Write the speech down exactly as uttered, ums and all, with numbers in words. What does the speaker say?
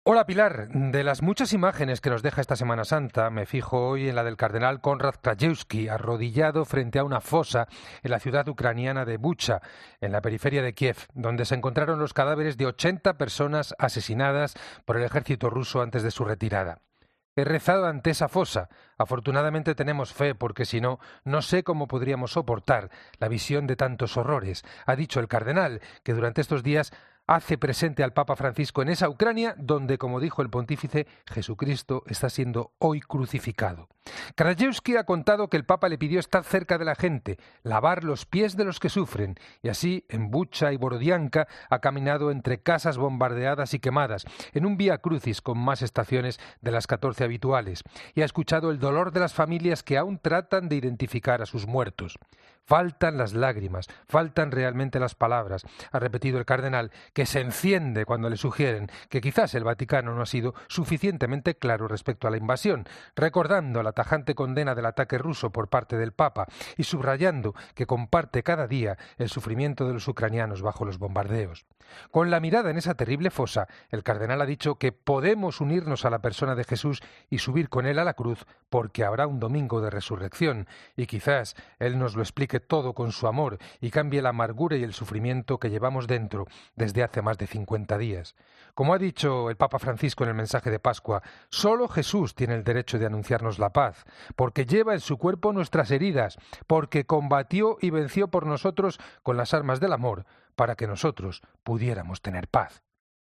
Hola Pilar, de las muchas imágenes que nos deja esta Semana Santa, me fijo hoy en la del cardenal Konrad Krajewski, arrodillado frente a una fosa en la ciudad ucraniana de Bucha, en la periferia de Kiev, donde se encontraron los cadáveres de ochenta personas asesinadas por el ejército ruso antes de su retirada. He rezado ante esa fosa. Afortunadamente tenemos fe, porque si no, no sé cómo podríamos soportar la visión de tantos horrores. Ha dicho el cardenal que durante estos días hace presente al Papa Francisco en esa Ucrania donde, como dijo el pontífice, Jesucristo está siendo hoy crucificado. Krajewski ha contado que el Papa le pidió estar cerca de la gente, lavar los pies de los que sufren, y así, en Bucha y Borodianka, ha caminado entre casas bombardeadas y quemadas, en un vía crucis con más estaciones de las catorce habituales, y ha escuchado el dolor de las familias que aún tratan de identificar a sus muertos. Faltan las lágrimas, faltan realmente las palabras, ha repetido el cardenal, que se enciende cuando le sugieren que quizás el Vaticano no ha sido suficientemente claro respecto a la invasión, recordando la tajante condena del ataque ruso por parte del Papa y subrayando que comparte cada día el sufrimiento de los ucranianos bajo los bombardeos. Con la mirada en esa terrible fosa, el cardenal ha dicho que podemos unirnos a la persona de Jesús y subir con él a la cruz porque habrá un domingo de resurrección y quizás él nos lo explique todo con su amor y cambie la amargura y el sufrimiento que llevamos dentro desde hace más de cincuenta días. Como ha dicho el Papa Francisco en el mensaje de Pascua, solo Jesús tiene el derecho de anunciarnos la paz, porque lleva en su cuerpo nuestras heridas, porque combatió y venció por nosotros con las armas del amor, para que nosotros pudiéramos tener paz.